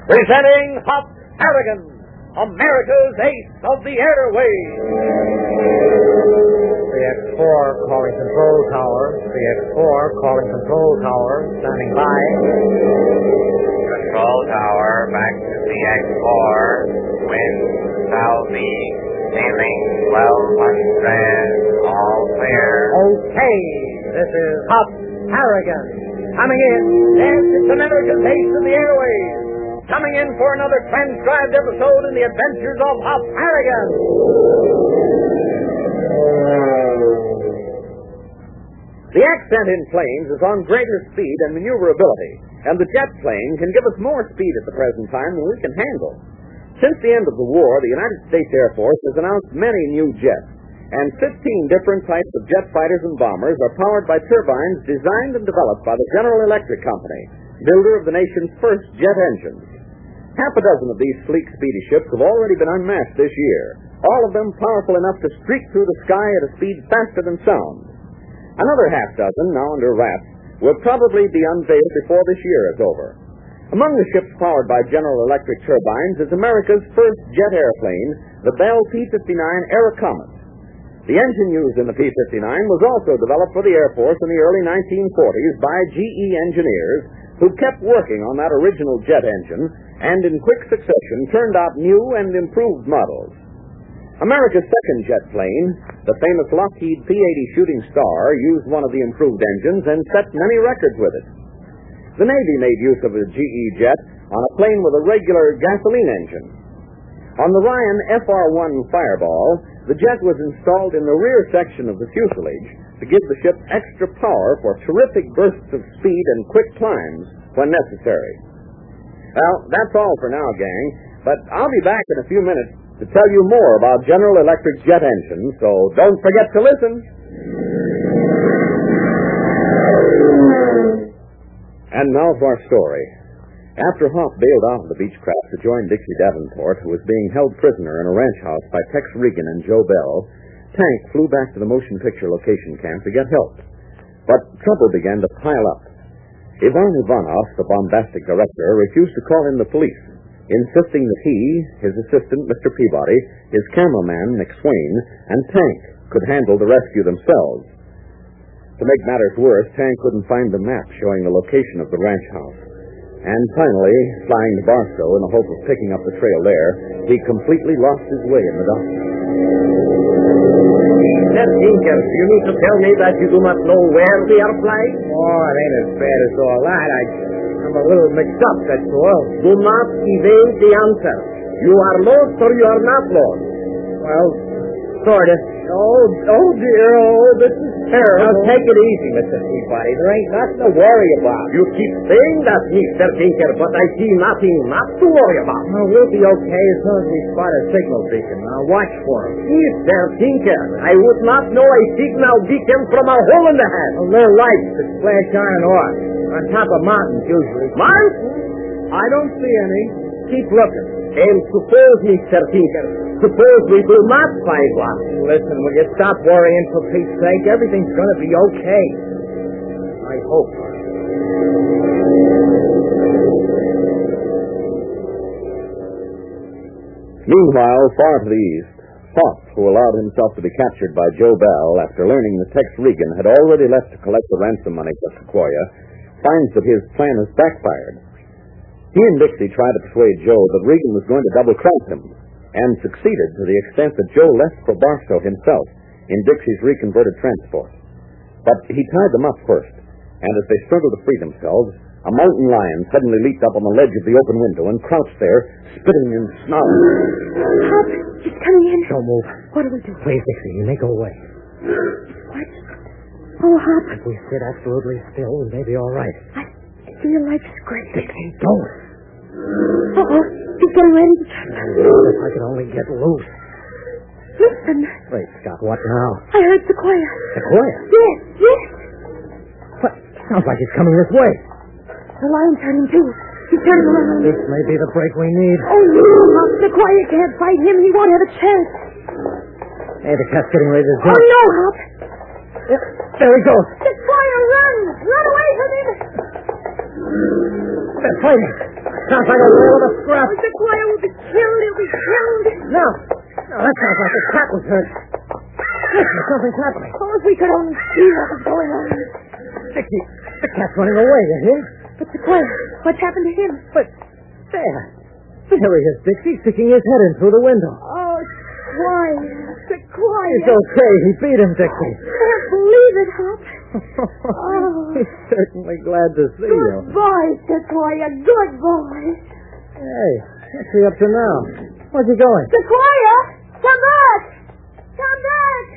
Presenting Hop Harrigan, America's ace of the airways. The X-4 calling control tower. The X-4 calling control tower. Standing by. Control tower, back to the X4. Wind southeast, sailing 1200, all clear. Okay, this is Hop Harrigan. Coming in. Yes, it's America's ace of the airways. Coming in for another transcribed episode in the adventures of Hop Harrigan. The accent in planes is on greater speed and maneuverability, and the jet plane can give us more speed at the present time than we can handle. Since the end of the war, the United States Air Force has announced many new jets, and 15 different types of jet fighters and bombers are powered by turbines designed and developed by the General Electric Company, builder of the nation's first jet engines. Half a dozen of these sleek, speedy ships have already been unmasked this year, all of them powerful enough to streak through the sky at a speed faster than sound. Another half dozen, now under wraps, will probably be unveiled before this year is over. Among the ships powered by General Electric turbines is America's first jet airplane, the Bell P-59 Aerocomet. The engine used in the P-59 was also developed for the Air Force in the early 1940s by GE engineers who kept working on that original jet engine and in quick succession turned out new and improved models. America's second jet plane, the famous Lockheed P-80 Shooting Star, used one of the improved engines and set many records with it. The Navy made use of a GE jet on a plane with a regular gasoline engine. On the Ryan FR-1 Fireball, the jet was installed in the rear section of the fuselage to give the ship extra power for terrific bursts of speed and quick climbs when necessary. Well, that's all for now, gang, but I'll be back in a few minutes to tell you more about General Electric jet engines, so don't forget to listen. And now for our story. After Hop bailed out of the Beechcraft to join Dixie Davenport, who was being held prisoner in a ranch house by Tex Regan and Joe Bell, Tank flew back to the motion picture location camp to get help. But trouble began to pile up. Ivan Ivanov, the bombastic director, refused to call in the police, insisting that he, his assistant, Mr. Peabody, his cameraman, McSwain, and Tank could handle the rescue themselves. To make matters worse, Tank couldn't find the map showing the location of the ranch house. And finally, flying to Barstow in the hope of picking up the trail there, he completely lost his way in the darkness. Mr. Tinker, you mean to tell me that you do not know where we are flying? Oh, it ain't as bad as all that. I'm a little mixed up, that's all. Do not evade the answer. You are lost or you are not lost. Well, sort of. Oh, dear, this is terrible. Now, take it easy, Mr. Peabody. There ain't nothing to worry about. You keep saying that, Mr. Tinker, but I see nothing not to worry about. Well, we'll be okay as soon as we spot a signal beacon. Now, watch for him. Mr. Tinker, I would not know a signal beacon from a hole in the head. Well, they're lights that flash on and off. On top of mountains, usually. Mountains? I don't see any. Keep looking. And suppose, Mr. Tinker, suppose we do not find one. Listen, will you stop worrying for Pete's sake? Everything's going to be okay. I hope. Meanwhile, far to the east, Hop, who allowed himself to be captured by Joe Bell after learning that Tex Regan had already left to collect the ransom money for Sequoia, finds that his plan has backfired. He and Dixie tried to persuade Joe that Regan was going to double-cross him, and succeeded to the extent that Joe left for Barstow himself in Dixie's reconverted transport. But he tied them up first, and as they struggled to free themselves, a mountain lion suddenly leaped up on the ledge of the open window and crouched there, spitting and snarling. Hop, he's coming in. Don't move. What do we do? Please, Dixie, you may go away. What? Oh, Hop. If we sit absolutely still, we may be all right. I feel like screaming. Dixie, don't. Uh-oh, he's getting ready to turn. If I could only get loose. Listen. Wait, Scott, what now? I heard Sequoia. Sequoia? Yes. What? Sounds like he's coming this way. The lion turned him too. He's turning around. This may be the break we need. Oh, no, Hop. Sequoia can't fight him. He won't have a chance. Hey, the cat's getting ready to jump. Oh, no, Hop. There he goes. Sequoia, run. Run away from him. They're fighting. sounds like a whale of a scrap. The choir will be killed. He'll be killed. No, that sounds like the cat was hurt. Listen, something's happening. Oh, if we could only see what was going on. Dixie, the cat's running away, you hear? But the choir, what's happened to him? But there he is, Dixie, sticking his head in through the window. Oh, choir. The choir. It's okay. He beat him, Dixie. I can't believe it, Hop. Oh. He's certainly glad to see you. Good boy, Sequoia. Good boy. Hey, what's he up to now? Where's he going? Sequoia, come back. Come back.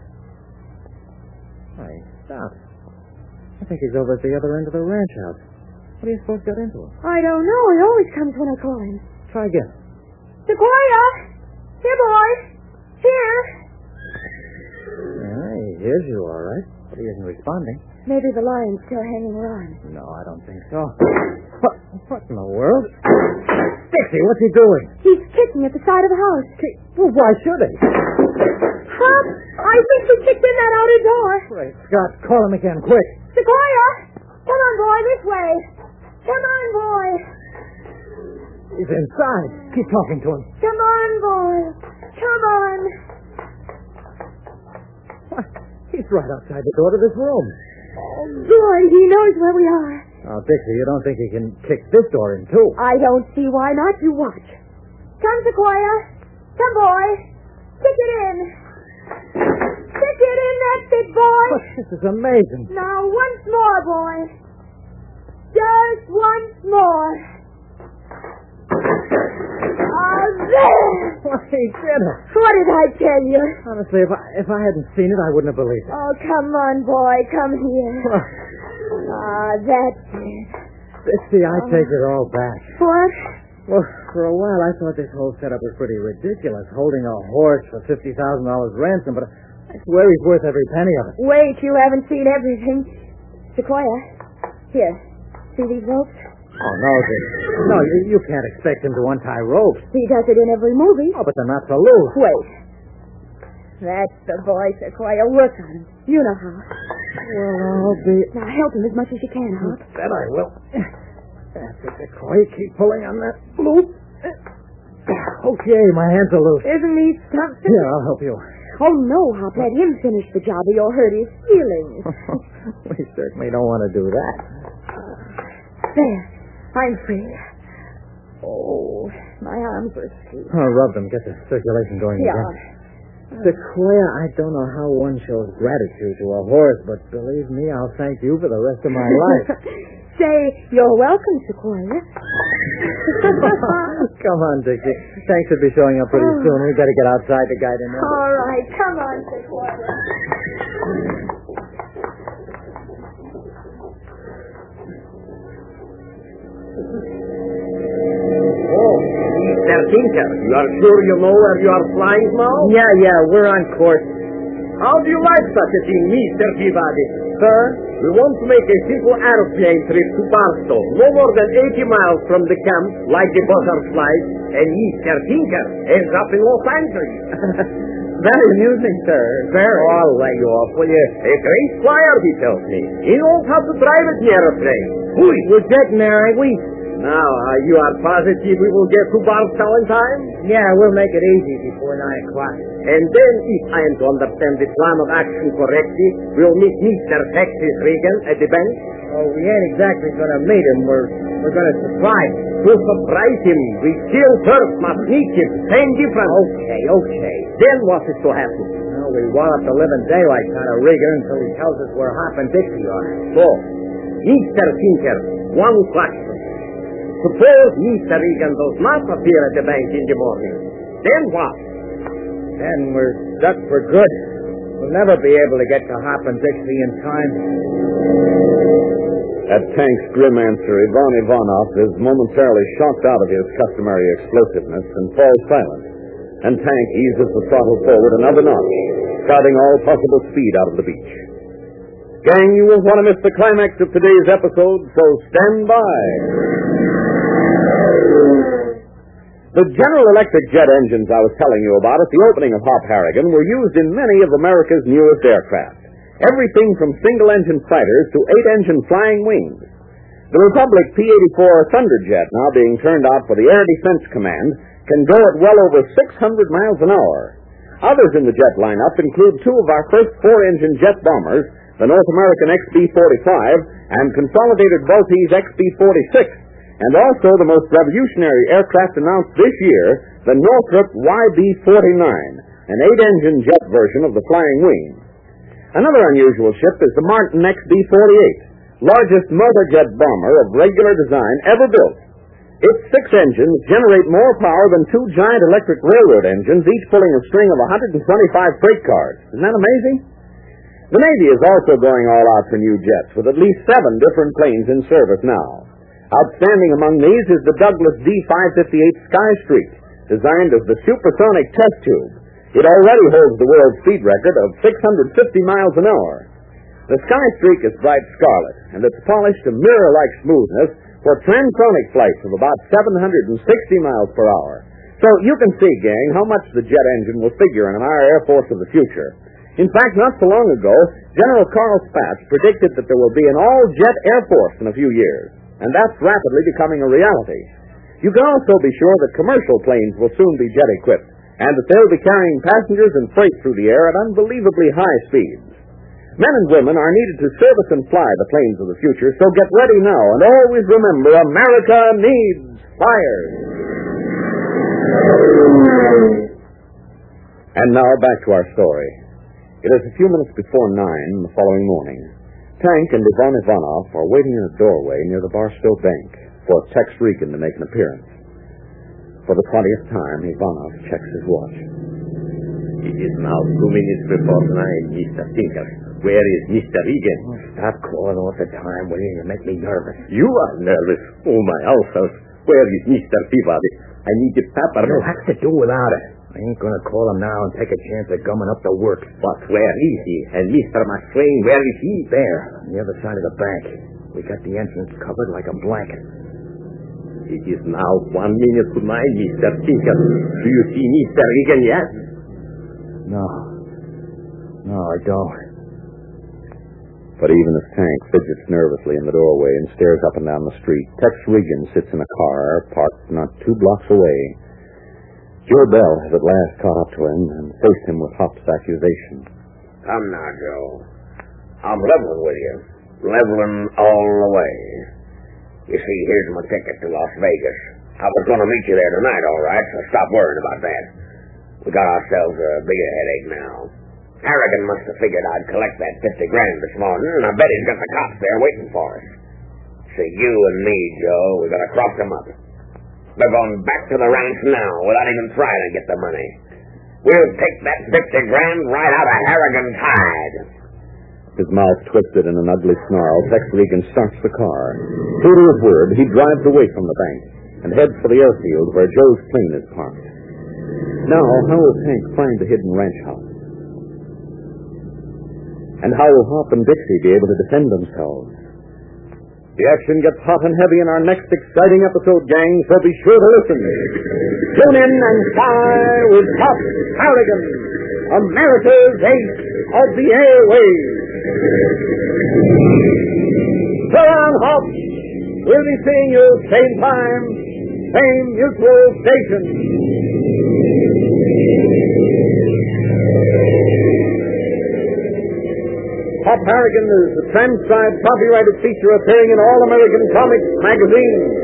Hey, stop. I think he's over at the other end of the ranch house. What do you suppose got into him? I don't know. He always comes when I call him. Try again. Sequoia. Here, boy. Here. Yeah, he hears you all right, but he isn't responding. Maybe the lion's still hanging around. No, I don't think so. What in the world? Dixie, what's he doing? He's kicking at the side of the house. Well, why should he? Hop, I think he kicked in that outer door. Great Scott, call him again, quick. Sequoia, come on, boy, this way. Come on, boy. He's inside. Keep talking to him. Come on, boy. Come on. What? He's right outside the door to this room. Oh, good. He knows where we are. Oh, Dixie, you don't think he can kick this door in, too? I don't see why not. You watch. Come, Sequoia. Come, boy. Kick it in. Kick it in, that's it, boy. This is amazing. Now, once more, boy. Just once more. There. Why, he did it. What did I tell you? Honestly, if I hadn't seen it, I wouldn't have believed it. Oh, come on, boy. Come here. That's it. Dixie, I take it all back. What? Well, for a while, I thought this whole setup was pretty ridiculous, holding a horse for $50,000 ransom, but I swear he's worth every penny of it. Wait, you haven't seen everything. Sequoia, here. See these ropes? Oh, no, Dixie. No, you can't expect him to untie ropes. He does it in every movie. Oh, but they're not so loose. Wait. That's the boy, Sequoia. Work on him. You know how. Well, I'll be... Now, help him as much as you can, Hop. Bet I will. That's it, Sequoia. Keep pulling on that loop. Okay, my hands are loose. Isn't he something? Here, I'll help you. Oh, no, Hop. Let him finish the job or you'll hurt his feelings. We certainly don't want to do that. There. I'm free. Oh, my arms are sweet. Oh, rub them. Get the circulation going Yeah. again. Sequoia, I don't know how one shows gratitude to a horse, but believe me, I'll thank you for the rest of my life. Say, you're welcome, Sequoia. Come on, Dixie. Tanks will be showing up pretty soon. We better get outside to guide him in. All right, come on, Sequoia. Mr. Tinker, you are sure you know where you are flying now? Yeah, we're on course. How do you like such a thing, Mr. Peabody? Sir, we want to make a simple aeroplane trip to Barstow, no more than 80 miles from the camp, like the butterflies, and Mr. Tinker ends up in Los Angeles. Very amusing, sir. Very. Oh, I'll lay you off, will you? A great flyer, he tells me. He knows how to drive an aeroplane. We're getting there, ain't we? Now, you are positive we will get to Barstow in time? Yeah, we'll make it easy before 9 o'clock. And then, if I am to understand the plan of action correctly, we'll meet Mr. Texas Regan at the bank. Oh, we ain't exactly going to meet him. We're going to surprise him. To surprise him, we still first must meet him. Same difference. Okay. Then what is to happen? Well, we wallop the living daylight out of Regan until he tells us where Hop and Dixie are. So, Mr. Tinker, one question. Suppose Mr. Regan does not appear at the bank in the morning. Then what? Then we're stuck for good. We'll never be able to get to Hop and Dixie in time. At Tank's grim answer, Ivan Ivanov is momentarily shocked out of his customary explosiveness and falls silent. And Tank eases the throttle forward another notch, starting all possible speed out of the beach. Gang, you won't want to miss the climax of today's episode, so stand by. The General Electric jet engines I was telling you about at the opening of Hop Harrigan were used in many of America's newest aircraft. Everything from single-engine fighters to 8-engine flying wings. The Republic P-84 Thunderjet, now being turned out for the Air Defense Command, can go at well over 600 miles an hour. Others in the jet lineup include two of our first four-engine jet bombers, the North American XB-45 and Consolidated Vultee XB-46, and also the most revolutionary aircraft announced this year, the Northrop YB-49, an 8-engine jet version of the Flying Wing. Another unusual ship is the Martin XB-48, largest motorjet bomber of regular design ever built. Its 6 engines generate more power than 2 giant electric railroad engines, each pulling a string of 125 freight cars. Isn't that amazing? The Navy is also going all out for new jets, with at least 7 different planes in service now. Outstanding among these is the Douglas D-558 Skystreak, designed as the supersonic test tube. It already holds the world speed record of 650 miles an hour. The Skystreak is bright scarlet, and it's polished to mirror-like smoothness for transonic flights of about 760 miles per hour. So you can see, gang, how much the jet engine will figure in our Air Force of the future. In fact, not so long ago, General Carl Spaatz predicted that there will be an all-jet Air Force in a few years, and that's rapidly becoming a reality. You can also be sure that commercial planes will soon be jet-equipped, and that they'll be carrying passengers and freight through the air at unbelievably high speeds. Men and women are needed to service and fly the planes of the future, so get ready now, and always remember, America needs flyers. And now back to our story. It is a few minutes before 9 the following morning. Tank and Ivan Ivanov are waiting in a doorway near the Barstow Bank for Tex Regan to make an appearance. For the 20th time, Ivanov checks his watch. It is now 2 minutes before 9, Mr. Tinker. Where is Mr. Regan? Stop calling all the time, will you? You make me nervous. You are nervous. Oh, my ulcers. Where is Mr. Peabody? I need the pepper. You'll have to do without it. I ain't going to call him now and take a chance of gumming up the work. But where is he? And Mr. McSwain, where is he? There, on the other side of the bank. We got the entrance covered like a blanket. It is now 1 minute to 9, Mr. Tinker. Do you see Mr. Regan yet? No, I don't. But even as Tank fidgets nervously in the doorway and stares up and down the street, Tex Regan sits in a car parked not 2 blocks away. Joe Bell has at last caught up to him and faced him with Huff's accusation. Come now, Joe. I'm leveling with you. Leveling all the way. You see, here's my ticket to Las Vegas. I was going to meet you there tonight, all right, so stop worrying about that. We got ourselves a bigger headache now. Harrigan must have figured I'd collect that $50,000 this morning, and I bet he's got the cops there waiting for us. See, you and me, Joe, we're going to cross them up. They're going back to the ranch now without even trying to get the money. We'll take that $50,000 right out of Harrigan's hide. His mouth twisted in an ugly snarl, Tex Regan starts the car. True to his word, he drives away from the bank and heads for the airfield where Joe's plane is parked. Now, how will Tank find the hidden ranch house? And how will Hop and Dixie be able to defend themselves? The action gets hot and heavy in our next exciting episode, gang, so be sure to listen. Tune in and fly with Hop Harrigan, America's ace of the airwaves. So long, Hop. We'll be seeing you same time, same mutual station. Hop Harrigan is a transcribed, copyrighted feature appearing in All American Comics magazine.